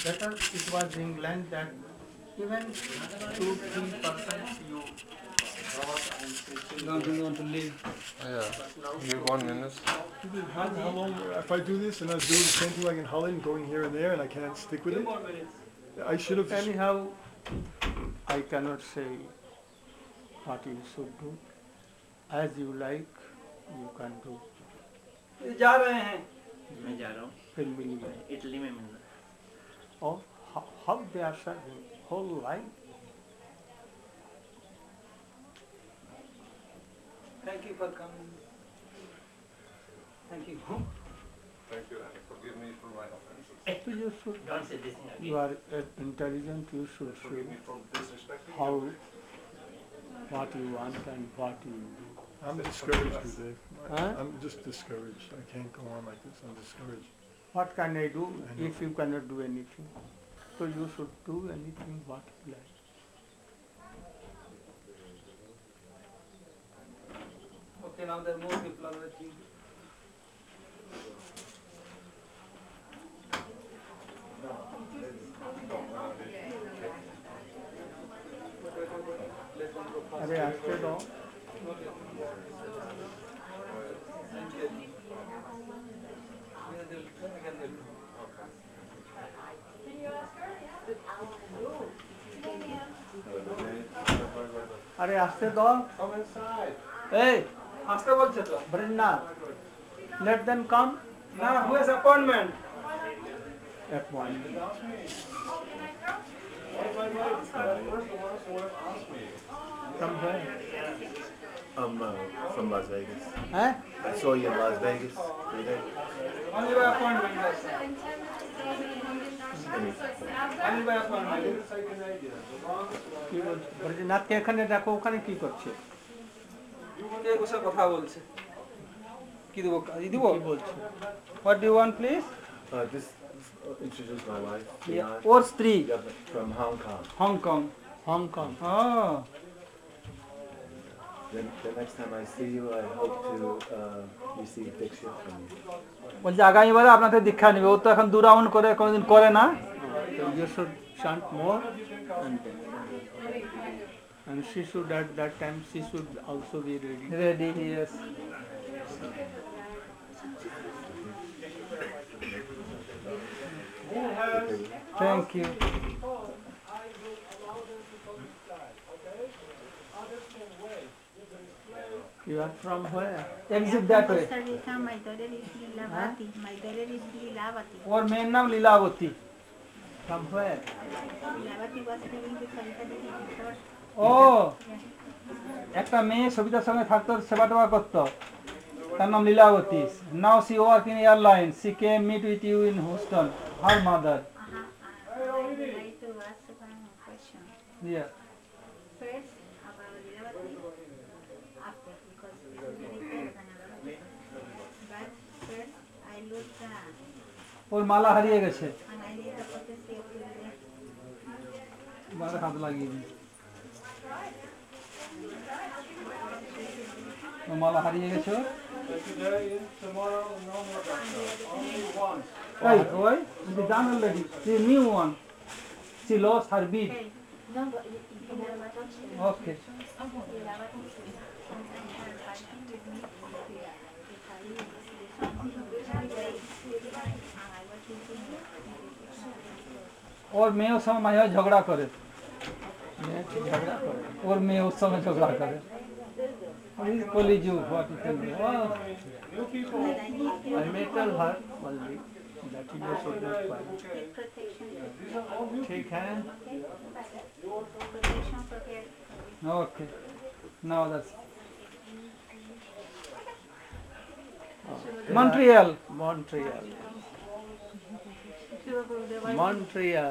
better it was England that even 2-3% you don't want to leave. Yeah. Give 1 minute. How long, if I do this and I was doing the same thing like in Holland, going here and there, and I can't stick with it? I should have. anyhow I cannot say what you should do. As you like, you can do. ये जा रहे हैं. मैं जा रहा हूँ फिर मिलिए. इटली में मिलना. Or how they are serving whole life. Thank you for coming. Thank you. Thank you and forgive me for my offenses. So you should. Don't say this thing again. You are intelligent. You should see Forgive me for disrespecting how you. what you want and what you do. I'm discouraged, Gurudev. Huh? I'm just discouraged. I can't go on like this. I'm discouraged. What can I do I know. if you cannot do anything? So you should do anything what you like. Okay, now there are more people are waiting. अरे आस्ते दो. अरे आस्ते दो. Come inside. Hey, আসতে বলছে তো. Brenda, let them come. না, who has appointment? Appointment. From where? I'm from Las Vegas. Eh? I saw you in Las Vegas. You there? Only by appointment. Yes. Only by appointment. কি বলছে? ব্রজনাথকে এখানে দেখো, ওখানে কি করছে? কে বসে কথা বলছে? কি দেবো? দিব? কি বলছে? What do you want, please? Just introduce my wife. Yeah. Or স্ত্রী. Yeah, from Hong Kong. Hong Kong. Hong Kong. Oh. Then the next time I see you, I hope to receive diksha from you. বলছে আগামীবারে আপনাদের দীক্ষা নেবে. ও তো এখন 2 round করে কোনোদিন করে না. So you should chant more and she should at that time she should also be ready. Ready, yes. Thank you. You are from where? Exit that way. Sarita, my daughter is Lilavati. My daughter is Lilavati. ওর মেয়ের নাম Lilavati. From where? Lilavati was living with Sarita Devi before. ও একটা মেয়ে সবিতার সঙ্গে থাকতো, সেবা টেবা করতো, তার নাম Lilavati. Now she work in airline. She came meet with you in Houston, her mother. I would like to ask one question. Yeah. First, about Lilavati, after, because it's very important about it. But first, I looked ওর মালা হারিয়ে গেছে. and I need the potency of the মালা হাত লাগিয়ে দিই. ওর মালা হারিয়ে গেছে. Hey, boy, the done already. The new one. She lost her bead. Hey, no, but you never touched it. Okay. Lilavati, sometimes her fighting with me. If I use this way, and I was thinking, ওর মেয়ে ওর সঙ্গে মাঝে মাঝে ঝগড়া করে. মেয়ে কি ঝগড়া করে? ওর মেয়ে ওর সঙ্গে ঝগড়া করে. কলিজু what you think? Oh, I may tell her only that you should not fight. take protection. ठीक है? Protection for her. okay. Now that's Montreal. Montreal. Shila Gurudev, Montreal.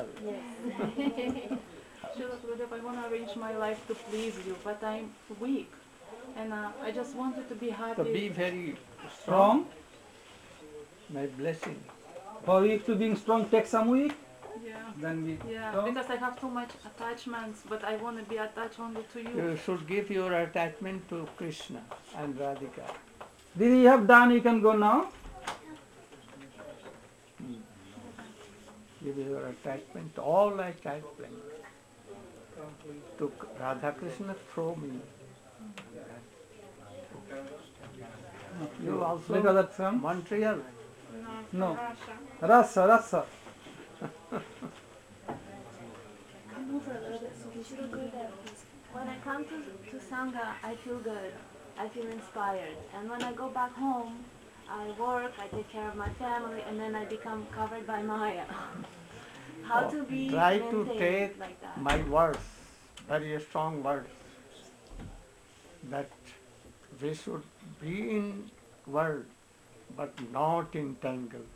Shila Gurudev, I want to arrange my life to please you, but I'm weak. And I just wanted to be So happy. be very strong. Strong. My blessing. For weak to being strong, take some week. Yeah. Then we Yeah, strong. because I have too much attachments, but I want to be attached only to you. You should give your attachment to Krishna and Radhika. Didi, you have done, you can go now. give your attachment, all attachment to Radha Krishna through me. You also Make other sound. Montreal. No. Russia. Rasa. Move a little bit so we should go there, please. When I come to Sangha, I feel good. I feel inspired. And when I go back home, I work, I take care of my family, and then I become covered by Maya. How to be Try to maintained take like that? my words, very strong words, that we should be in world, but not entangled.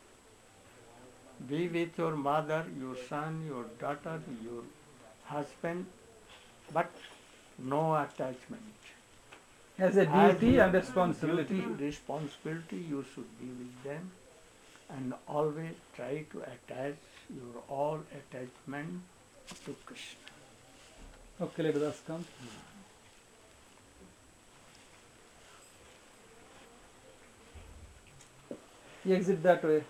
Be with your mother, your son, your daughter, your husband, but no attachment. As a As duty your and responsibility. Duty, responsibility, you should be with them, and always try to attach your all attachment to Krishna. Okay, let us come. You exit that way.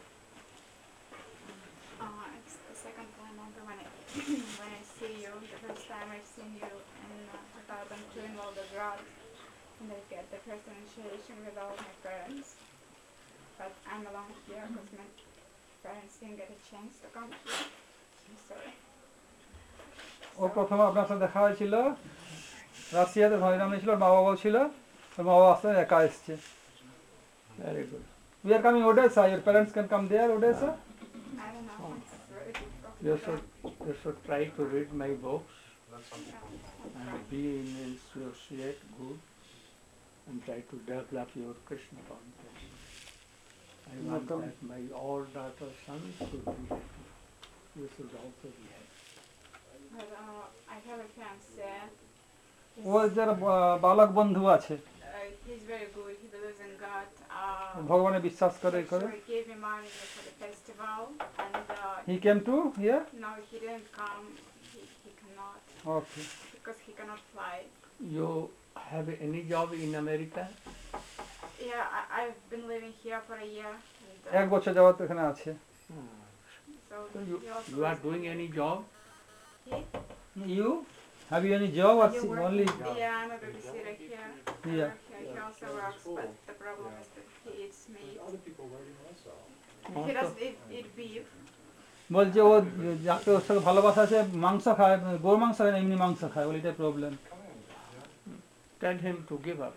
It's the second time only when I when I see you. The first time I've seen you in 2002 in Volgograd, and I get the first initiation with all my parents. But I'm alone here because my parents didn't get a chance to come here. I'm sorry. ও প্রথমে আপনার সাথে দেখা হয়েছিল রাশিয়াতে ধরিনাম নিয়েছিল, ওর মা বাবাও ছিল, ওর মা বাবা আসলে একা এসছে। Very good. We are coming Odessa. Your parents can come there, Odessa. I don't know. It's very difficult. You should try to read my books and be in associate good and try to develop your Krishna consciousness. I want Welcome. that my all daughters, sons should be happy. You should also be happy. But I have a fiancé. ওর যারা বালক বন্ধু আছে, He's very good. He believes in God. ভগবানে বিশ্বাস করে So করে। he gave me money for the festival, and He came to here. no, he didn't come. He cannot Okay. because he cannot fly. You have any job in America? Yeah, I've been living here for a year. এক বছর যাওয়ার তো এখানে আছে। So So he also you are lives doing in- any job? You have you any job or only? Yeah, I'm a babysitter here. Yeah. He also works, but the problem is that he eats meat. Oh, He so doesn't eat beef. বলছে ও যাকে ওর সাথে ভালোবাসা আছে মাংস খায়, গরু মাংস খায় না, এমনি মাংস খায়, বলে এটা problem. tell him to give up.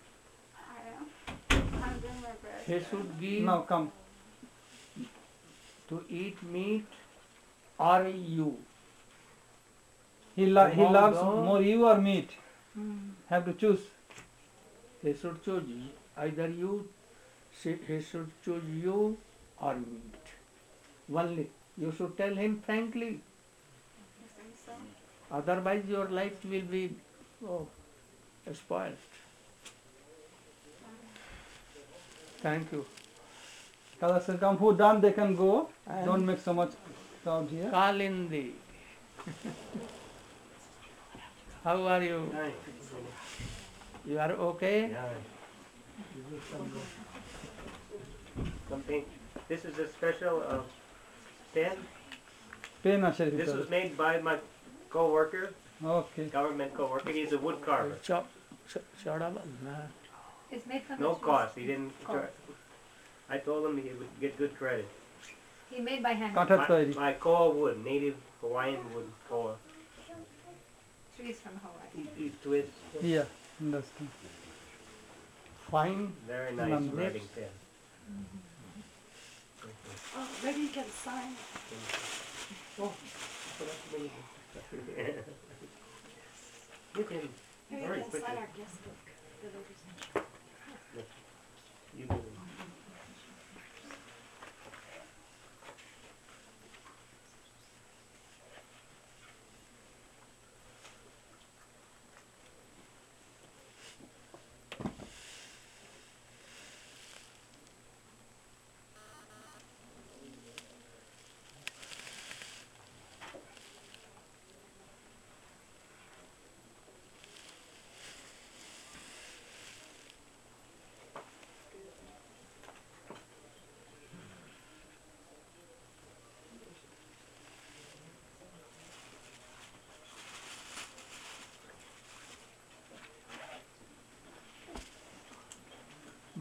I'm doing my best. He should give Now come. to eat meat or you. He No, loves no. more you or meat. Have to choose. He should choose either you. He should choose you or meat. Only you should tell him frankly. You think so? Otherwise, your life will be spoiled. Thank you. Kada said, come food done, they can go. And Don't make so much crowd here. Kalindi. How are you? You are okay? Something. This is a special pen. Pen আছে This ভিতরে। was made by my co-worker, Okay. government co-worker. He's a wood carver. It's made from No the trees. cost. He didn't. I told him he would get good credit. He made by hand. কাঠের তৈরি। My koa wood, native Hawaiian wood koa. Trees from Hawaii. He twists. Yeah, understand. Fine. Very nice Numbers. writing pen. Oh, maybe you can sign. You can. Maybe Very you can quickly. sign our guest book. The ladies. You can.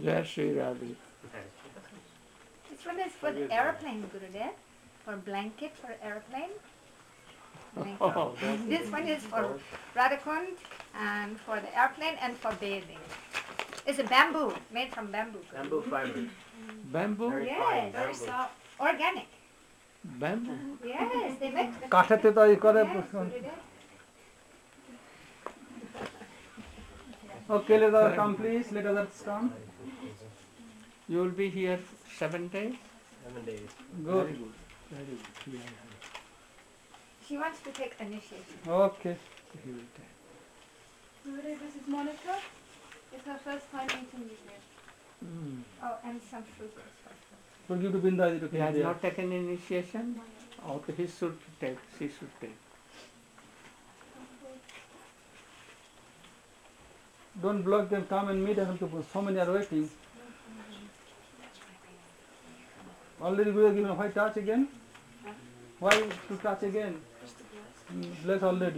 Jai Shri Radhe. This one is for the airplane, Gurudev. For blanket for airplane. Blanket. Oh, This one is for Radhakund and for the airplane and for bathing. It's a bamboo, made from bamboo. Bamboo fiber. bamboo? Very Yes, fine very bamboo. soft. Organic. Bamboo? Yes, they make. কাঠেতে তৈরি করে Yes, Gurudev. Okay, let us come please, let us come. You will be here 7 days? 7 days. Good. Very good. Very good. Yeah, She wants to take initiation. Okay. he will take. Gurudev, this is Monica. It's her first time meeting you here. Mm. Oh, and some fruit. For you to Binda, you He has can not taken initiation? Okay, he should take, she should take. Don't block them, come and meet us. So many are waiting. Already we are given a white touch again. Why to touch again? Bless already.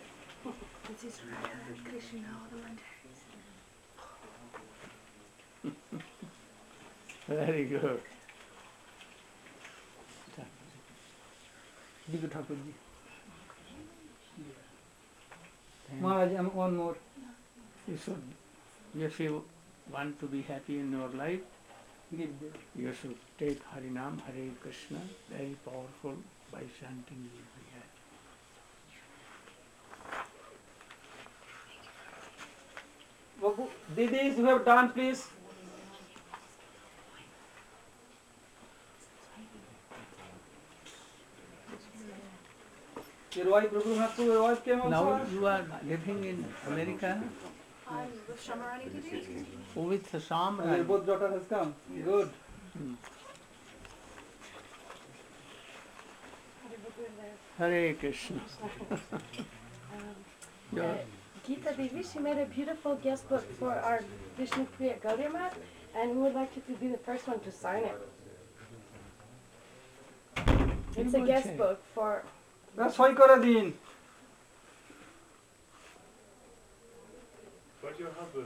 Very good. Big Thakurji. Maharaj, one more. You should, if you want to be happy in your life, Give them. you should take Harinam, Hare Krishna, very powerful, by chanting you will be happy. Didis, you have done, please. Your wife, Raghunath, your wife came also. Now you are living in America I'm with Shamarani today. with Sam And your Rai. both daughter has come. Good. Hare Krishna. Your- Geeta Devi, she made a beautiful guest book for our Vishnu Priya Gaudiya Math, and we would like you to be the first one to sign it. It's a guest book for That's why করে দিন। Where's your husband?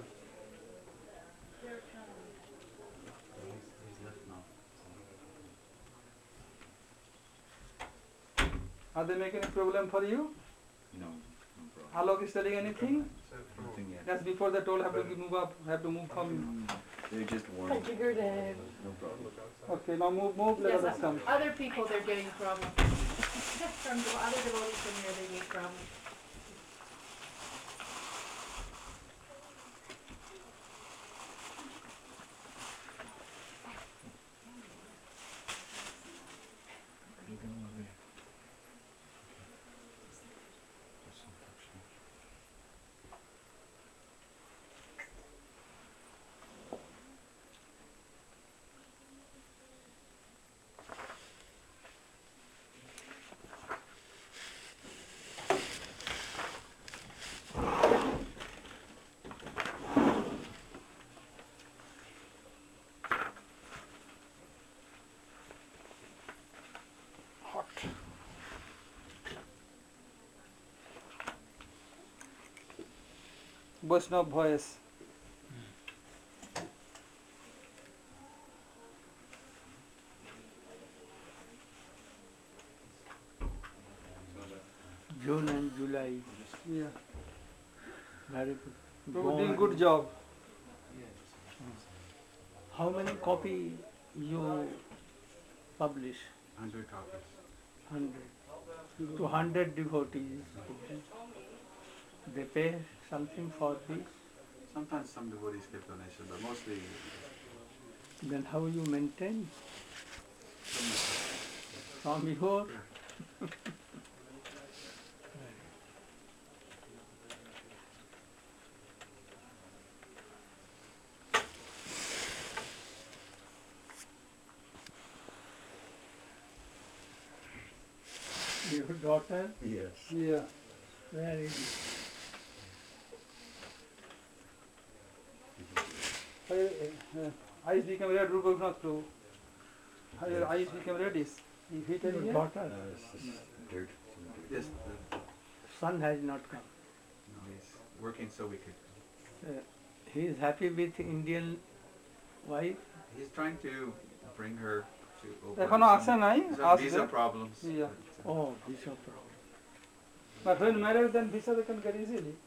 Are they making a problem for you? No, no problem. Alok is telling anything? Nothing yet. That's before they told have to move up, have to move from. They just warned. configured and No problem. Okay, now move, let Yes, others come. other people they're getting problems. From the other devotees from here they get problems. Vaishnav voice. June and July. Yeah. Very good. You're doing good job. How many copy you publish? 100 copies. 100. To 100 devotees. They pay something for this. Sometimes some devotees give donation, but mostly Then how you maintain? From your? Your daughter? yes. Yeah. Very good. Eyes become red, Raghunath too. Your eyes become reddish. You hit Your it daughter? It's just dirt. Yes, Son has not come. no, he's working so we could. He is happy with Indian Why? He's trying to bring her to over. এখনো আসে নাই, Some আসবে। visa problems. Yeah. Oh, visa problem. But when married, then visa they can get easily.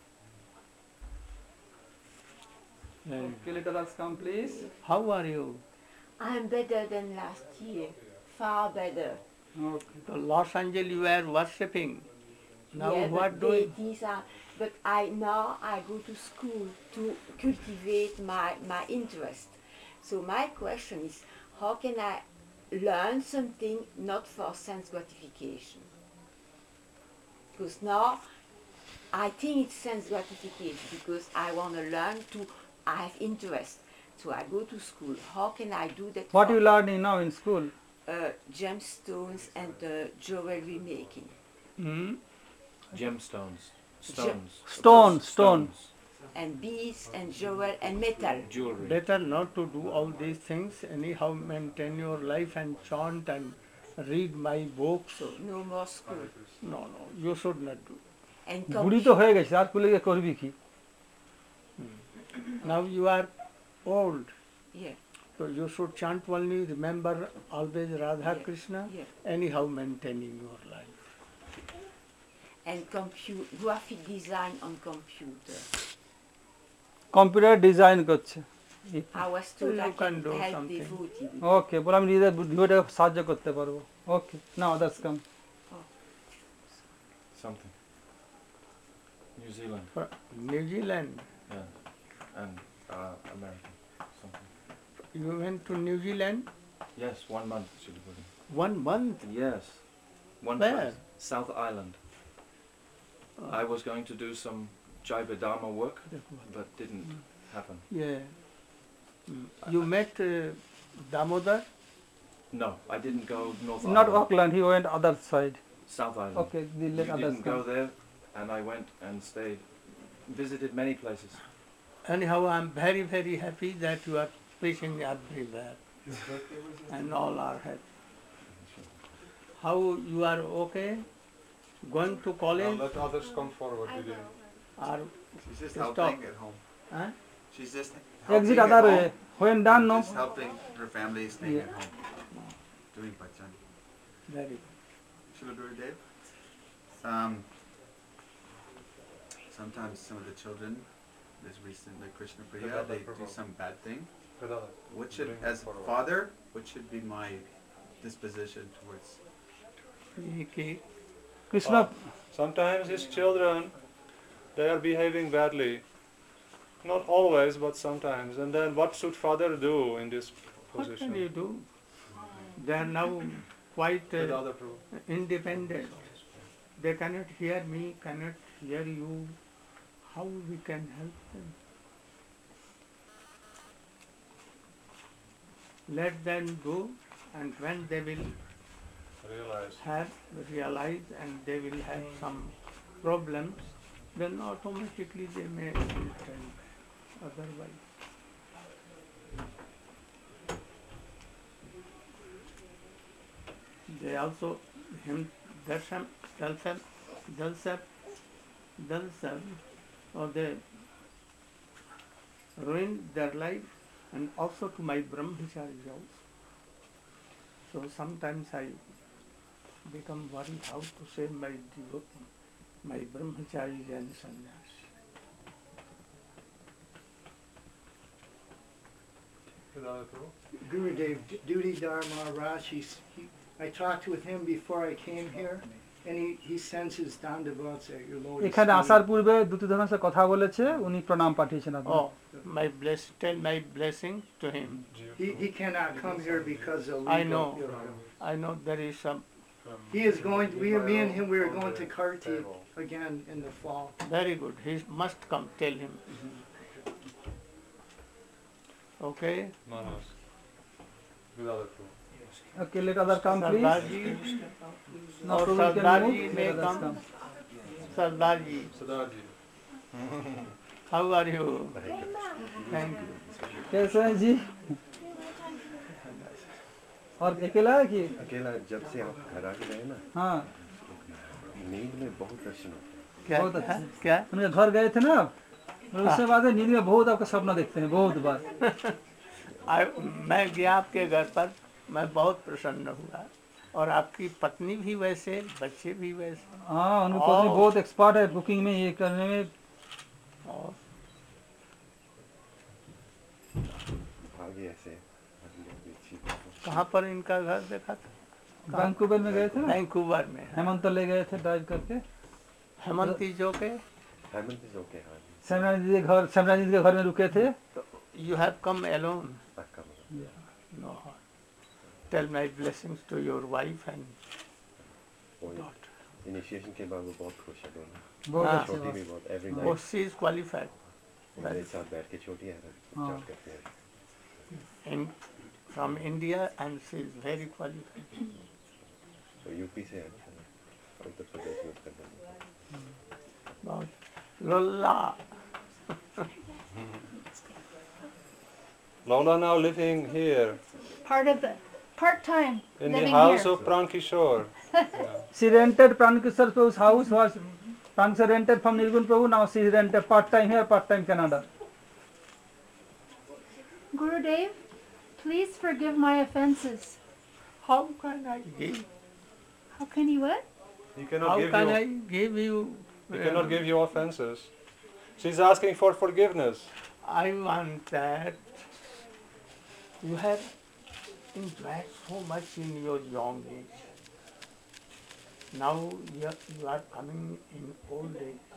Okay, let us come, please. How are you? I'm better than last year, far better. Okay. So Los Angeles you were worshipping. Now Yeah, what but doing? these are, but now I go to school to cultivate my interest. So my question is, how can I learn something not for sense gratification? Because now I think it's sense gratification because I want to learn to, I have interest. So I go to school. How can I do that? What for, you learning now in school? gemstones and jewelry making. Hmm? Gemstones. Stones. Stone. And beads and jewel and metal. Jewelry. Better not to do all these things. Anyhow, maintain your life and chant and read my books. So no more school. No, you should not do. And বুড়ি তো হয়ে গেছে, আর স্কুলে গিয়ে করবি কি? Now you are old. Yeah. So you should chant only, remember always Radha Yeah. Krishna, Yeah. anyhow maintaining your life. And graphic design on computer. Computer design করছে। I was told You I can can do help something. devotee. Okay, বলে আমি নিজের ডিভোটাকে সাহায্য করতে পারবো। Okay, now others come. Something. New Zealand. New Zealand. Yeah. And American. Something. You went to New Zealand? Yes, 1 month should be good. 1 month? Yes. One Where? place. South Island. I was going to do some Jaiva Dharma work, but didn't happen. Yeah. You met Damodar? No, I didn't go North Not Island. Auckland, he went other side. South Island. Okay, the You let others didn't go come. there, and I went and stayed, visited many places. Anyhow, I'm very, very happy that you are preaching everywhere. And all are happy. How you are okay? Going to college? Let others come forward. I Didi. will. Or She's just Stop. helping at home. huh? She's just Exit helping other at way. home. When done, no. Just helping her family staying Yeah. at home. Doing bhajan. Very good. Should I do it, Dave? Sometimes some of the children, this recent like Krishna Priya, they do some bad thing. What should, as father, what should be my disposition towards? Okay. Krishna, Sometimes his children, they are behaving badly. Not always, but sometimes. And then what should father do in this What position? can you do? They are now quite Without approval. independent. They cannot hear me, cannot hear you. How we can help them? Let them do, and when they will realize and they will have some problems, then automatically they may return. Otherwise, they also themselves, or they ruin their life, and also to my brahmacharis also. So sometimes I become worried how to save my devotee, my brahmacharis and sannyas. Without approval. Gurudev Dudidhar Maharaj, I talked with him before I came here, and he sends his dandavats at your lotus এখানে feet. আসার পূর্বে দুটি ধরনের সাথে কথা বলেছে, উনি প্রণাম পাঠিয়েছেন আপনাকে। Oh, tell my blessing to him. He cannot come here because of I legal. know. I know there is some He is going. Me and him, we are going to Kartik again in the fall. very good. He must come. Tell him. Okay. Manas. Without approval. Okay, let other come, please. Sardarji. Now Or Prabhu can Sardarji move. may Let others come. Sardarji. Sadarji. How are you? Thank you. कैसे हैं जी? और अकेला है कि? अकेला जब से आप घर आ गए ना, हाँ। नींद में बहुत दर्शन होते क्या बहुत अच्छा। क्या? उनके घर गए थे ना, और उसके बाद नींद में बहुत आपका सपना देखते हैं, बहुत बार। मैं गया आपके घर पर, मैं बहुत प्रसन्न हुआ, और आपकी पत्नी भी वैसे, बच्चे भी वैसे। हाँ, उनकी पत्नी बहुत एक्सपर्ट है कुकिंग में, ये करने में। और आगे ऐसे कहाँ पर इनका घर देखा था? वैंकूवर में गए थे ना? वैंकूवर में। हेमंत ले गए थे ड्राइव करके। हेमंत जो के सैमरानी जी के घर में रुके थे। You have come alone. No. Tell my blessings to your wife and daughter. Initiation के बाद वो बहुत खुश है दोनों। बहुत छोटी भी बहुत every Oh, night she is qualified. मेरे साथ बैठ के छोटी है चाट करते हैं। In from India, and she is very qualified. तो यूपी से है, उत्तर प्रदेश में Uttar Pradesh. Lola. Lola now living here Part-time in living the house here. of Prankishore. She rented Prankishore Prabhu's house, was Prankishore rented from Nirgun Prabhu. Now she rented part-time here, part-time Canada. Gurudev, please forgive my offenses. How can I give? How can you what? He cannot How give can you. I give you? He cannot give you offenses. She's asking for forgiveness. I want that you have enjoyed so much in your young age. Now you are coming in old age,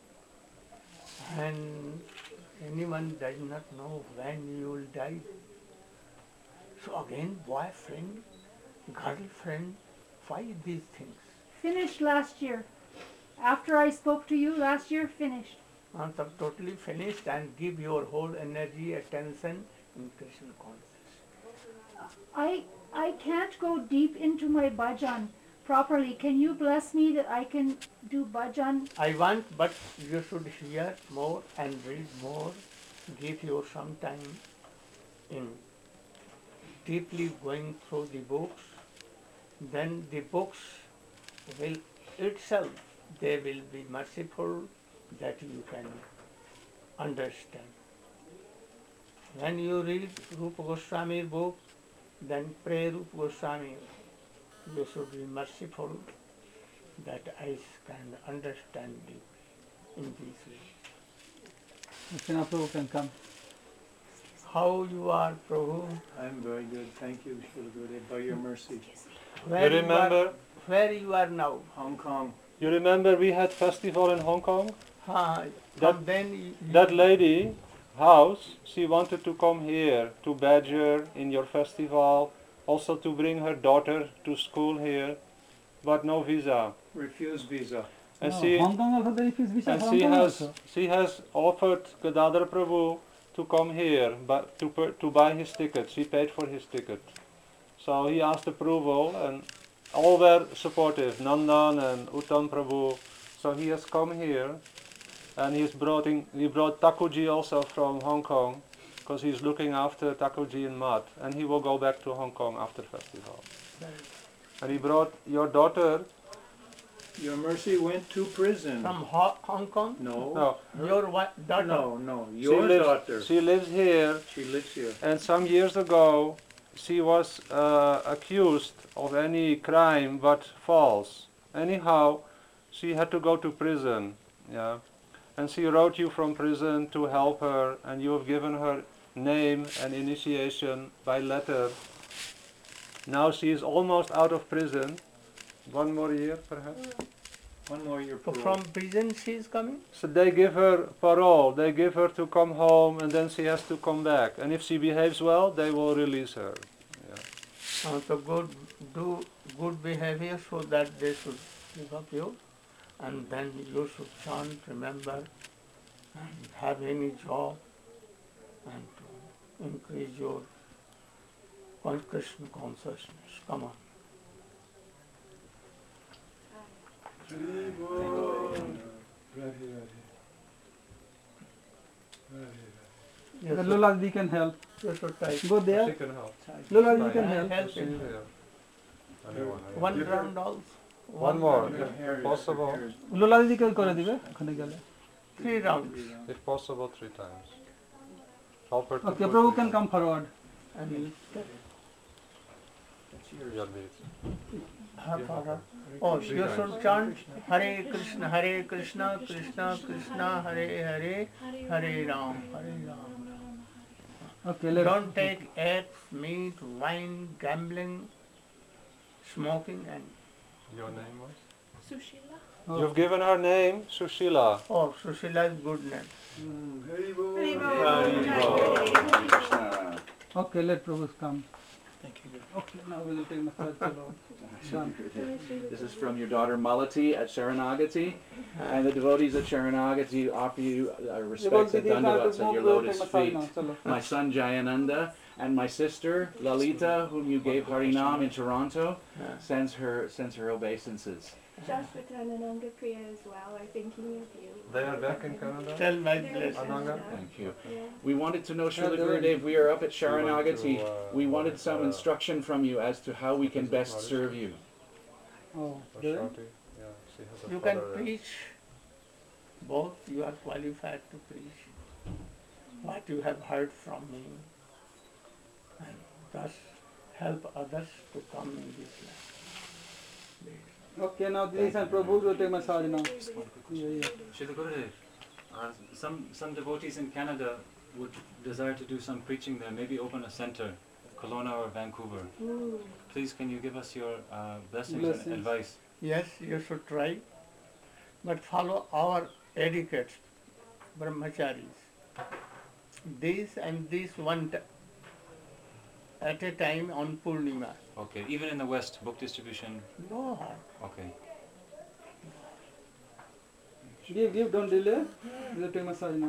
and anyone does not know when you will die. So again, boyfriend, girlfriend, why these things? Finished last year. After I spoke to you last year, finished. Totally finished, and give your whole energy, attention in Krishna consciousness. I can't go deep into my bhajan properly. Can you bless me that I can do bhajan? I want, but you should hear more and read more. Give you some time in deeply going through the books. Then the books will itself, they will be merciful that you can understand. When you read Rupa Goswami's book, then pray Rupa Goswami. You should be merciful that I can understand you in this way. Krishna Prabhu can come. How you are, Prabhu? I'm very good, thank you, Srila Gurudev, by your mercy. Where you are now? Hong Kong. You remember we had festival in Hong Kong? That lady house, she wanted to come here to Badger in your festival, also to bring her daughter to school here, but no visa. Refused visa. And Hong Kong also they refuse visa. and she has offered Gadadhar Prabhu to come here, but to buy his ticket. She paid for his ticket. So he asked approval, and all were supportive, Nandan and Uttam Prabhu. So he has come here, and he brought Thakurji also from Hong Kong, because he's looking after Thakurji in Mat, and he will go back to Hong Kong after festival. And he brought your daughter. Your mercy went to prison. From Hong Kong? No. Your daughter? No. Your daughter. She lives here. She lives here. And some years ago, she was accused of any crime but false. Anyhow, she had to go to prison. Yeah. And she wrote you from prison to help her, and you have given her name and initiation by letter. Now she is almost out of prison. 1 more year, perhaps? 1 more year parole. From prison she is coming? So they give her parole. They give her to come home, and then she has to come back. And if she behaves well, they will release her. Yeah. So do good behavior so that they should give up you. And then you should chant, remember, and have any job, and to increase your Krishna consciousness. Come on. Yes, Lola Didi can help. Go there. She can help. Lola Didi can help. One round also. One more, if possible. Lola Didi can করে দিবে ওখানে গেলে. 3 rounds. If possible, 3 times. Help her to Okay, put Prabhu three can rounds. come forward. And Your needs. her father. Oh, you should chant Hare Krishna, Krishna Krishna, Hare Hare, Hare Ram, Hare Ram. Okay, let's Don't take eggs, meat, wine, gambling, smoking, and Your name was? Sushila. Oh. You've given her name, Sushila. oh, Sushila is good name. Okay, let Prabhu come. Thank you. Okay, now we will take massage. Chalo. Done. This is from your daughter Malati at Sharanagati, and the devotees at Sharanagati offer you respects and dandavats at your lotus feet. My son Jayananda and my sister Lalita, whom you gave Harinam in Toronto, sends her obeisances. Joshua and Ananga Priya as well are thinking of you. They are back in Canada? Tell my blessings. Thank you. We wanted to know, Srila Gurudev, we are up at Sharanagati. We wanted some instruction from you as to how we can best serve you. Oh, Yeah, You can preach both. You are qualified to preach what you have heard from me, and thus help others to come in this land. Okay, now this and Prabhu will take massage now. Srila Gurudev, some devotees in Canada would desire to do some preaching there, maybe open a center, Kelowna or Vancouver. Ooh. Please, can you give us your blessings and advice? Yes, you should try, but follow our etiquette, brahmacharis. This and this one at a time on Purnima. Okay, even in the West, book distribution? No. Okay. Give, don't delay. We'll take massage now.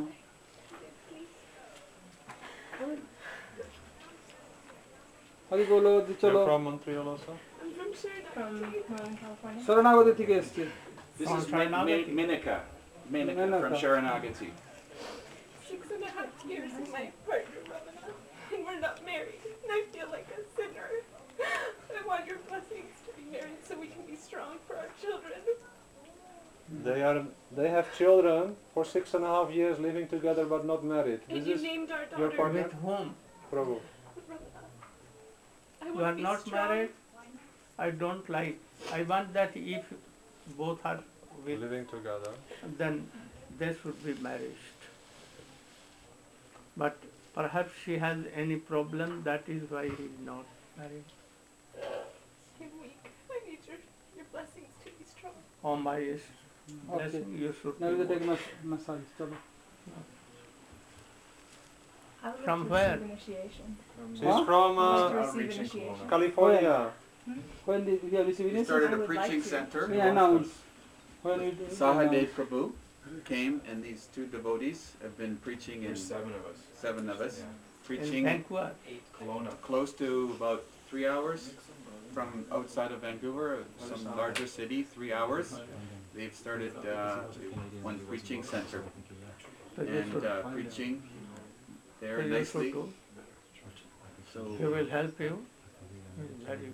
Hari bolo, chalo. You're from Montreal also? I'm from Northern California. Sharanagati থেকে এসেছি। This is Minika from Sharanagati. 6.5 years in my partner, Ramana, and we're not married, and I feel like a sinner. I want your blessings to be married so we can be strong for our children. They have children for 6.5 years living together but not married. And you named our your daughter. partner? With whom? Prabhu. You are not married? I don't like. I want that if both are Living together. then they should be married. But perhaps she has any problem, that is why he is not married. I'm weak. I need your blessings to be strong. Oh my blessing, you should Now be we'll take more. massage. Chalo. I would From like to where? receive initiation. She's from I want to receive initiation. California. When did you receive We initiation? started a preaching center. We announced. When we Sahadev Prabhu came, and these two devotees have been preaching in There's 7 of us. 7 of us. Yeah. Preaching In Vancouver? 8 Kelowna. close to about 3 hours from outside of Vancouver, some larger city, 3 hours. They've started one preaching center and preaching there So you nicely. should do. So He will help you. Very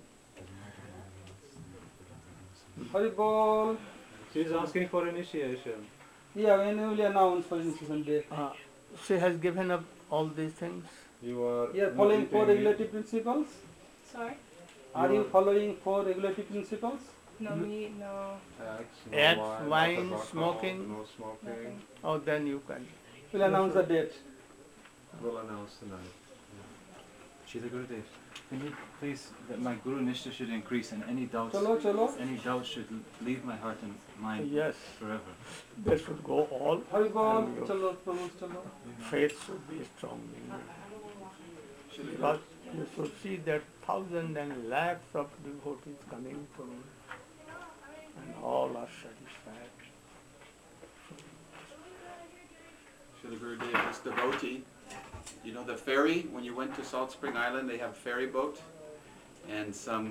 Hari bol. She's asking for initiation. Yeah, when we will announce for initiation date. She has given up all these things. You are Yeah, following 4 regulative principles. Sorry? Are you following 4 regulative principles? No meat, no. Eggs, wine, smoking. No smoking. Oh, then you can. We'll announce the date. We'll announce tonight. Srila Gurudev, can you please, that my Guru Nishtha should increase and any doubts, Chalo. any doubts should leave my heart and mind Yes. forever. They should go all. Hari bol. and your Chalo, Prabhu, chalo. faith should be strong in you. Because you should see that thousands and lakhs of devotees coming to me, and all are satisfied. Srila Gurudev, this devotee, you know the ferry, when you went to Salt Spring Island, they have a ferry boat, and some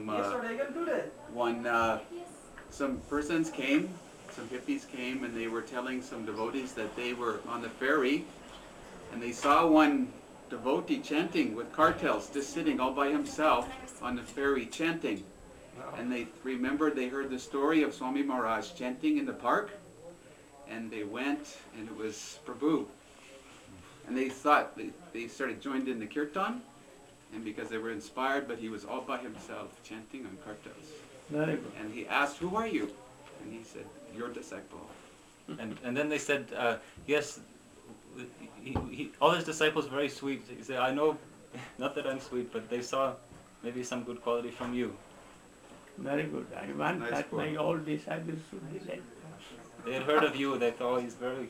persons came, some hippies came, and they were telling some devotees that they were on the ferry, and they saw one devotee chanting with cartels, just sitting all by himself on the ferry chanting. And they remembered, they heard the story of Swami Maharaj chanting in the park, and they went, and it was Prabhu. And they thought, they started joined in the kirtan, and because they were inspired, but he was all by himself chanting on kartas. Very good. And he asked, "Who are you?" And he said, "Your disciple." And then they said, yes, all his disciples were very sweet. He said, I know, not that I'm sweet, but they saw maybe some good quality from you. Very good. I want Nice that quote. my all disciples should be like They had heard of you, they thought he's very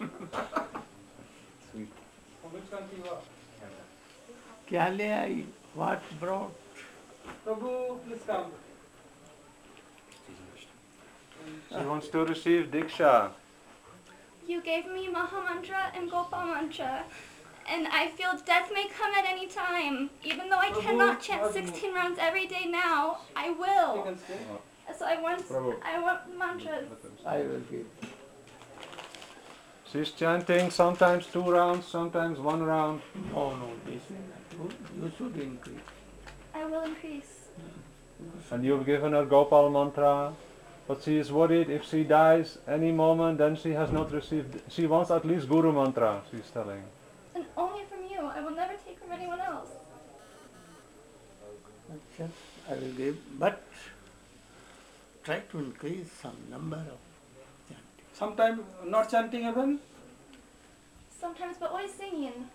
sweet. Which country you are? क्या ले आई? What brought? Prabhu, please come. She wants to receive Diksha. You gave me Maha Mantra and Gopal Mantra, and I feel death may come at any time. Even though I cannot chant 16 rounds every day now, I will. So I want mantras. I will give. She's chanting sometimes 2 rounds, sometimes 1 round. No, this way not. You should increase. I will increase. And you've given her Gopal mantra. But she is worried if she dies any moment, then she has not received. She wants at least Guru mantra, she's telling. And only from you. I will never take from anyone else. Acha, I will give, but try to increase some number of chanting. Sometimes not chanting even. Sometimes, but always singing.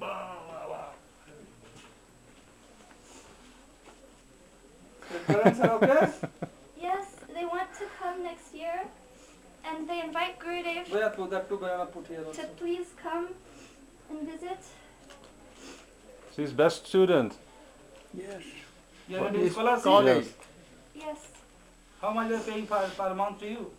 The parents are okay? Yes, they want to come next year, and they invite Gurudev Where to that to banana put here also. to please come and visit. She's best student. Yes. You are What in is scholarship? college? Yes. How much are paying per month to you?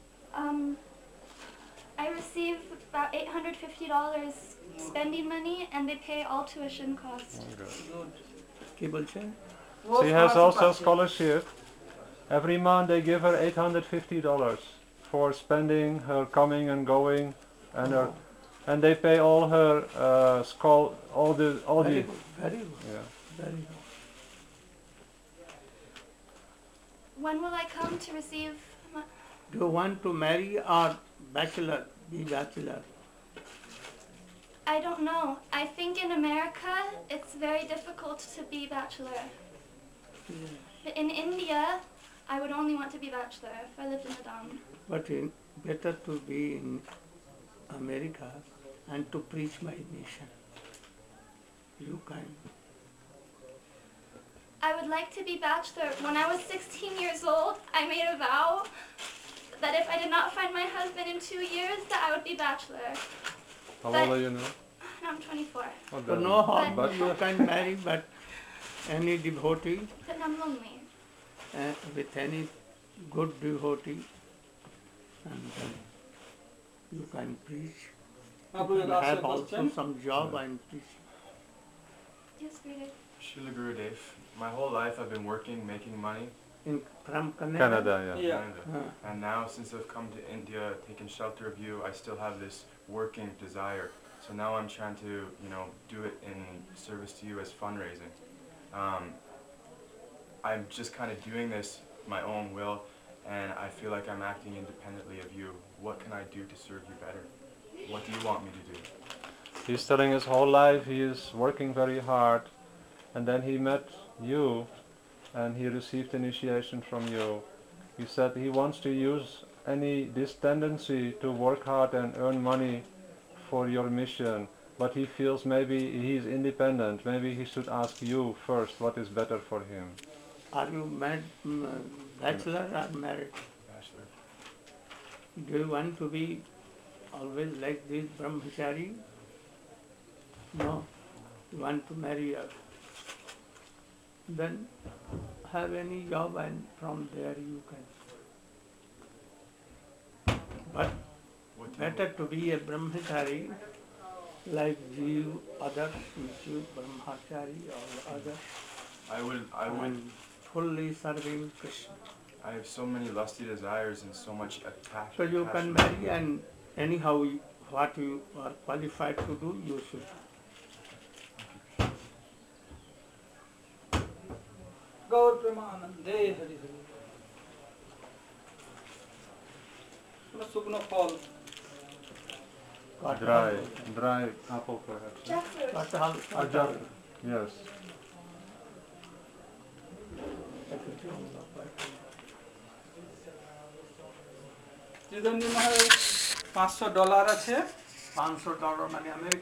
I receive about $850 spending money, and they pay all tuition costs. Ki bolche? She has also scholarship. Every month they give her $850 for spending her coming and going, and her, and they pay all her Very good, very good. Yeah. Very good. When will I come to receive my... Do you want to marry or bachelor? Be bachelor. I don't know. I think in America it's very difficult to be bachelor. Yes. But in India, I would only want to be bachelor if I lived in the Dam. But better to be in America and to preach my mission. You can. I would like to be bachelor. When I was 16 years old, I made a vow that if I did not find my husband in 2 years, that I would be bachelor. How But- old are you now? Now I'm 24. Oh, So no harm, you can marry, but any devotee, But I'm lonely. with any good devotee, and then you can preach. Abu, You you'll can ask have a also question? some job and preach. Yes, Gurudev. Srila Gurudev, my whole life I've been working, making money. From Canada? Canada, yeah. Canada. And now since I've come to India, taken shelter of you, I still have this working desire. So now I'm trying to, do it in service to you as fundraising. I'm just kind of doing this my own will, and I feel like I'm acting independently of you. What can I do to serve you better? What do you want me to do? He's telling his whole life he is working very hard, and then he met you, and he received initiation from you. He said he wants to use this tendency to work hard and earn money for your mission, but he feels maybe he's independent. Maybe he should ask you first what is better for him. Are you bachelor or married? Bachelor. Do you want to be always like this brahmachari? No. You want to marry her. Then have any job and from there you can. But better to be a brahmachari like you others, you brahmachari or others. I would. And fully serving Krishna. I have so many lusty desires and so much attachment. So you can marry and anyhow what you are qualified to do, you should. Gaur Premanand, Jai Hari Hari. Sukno Fall. Dry apple perhaps. Jackfruit. Kathal. Yes. ত্রিদণ্ডী মহারাজ $500 আছে $500 মানে American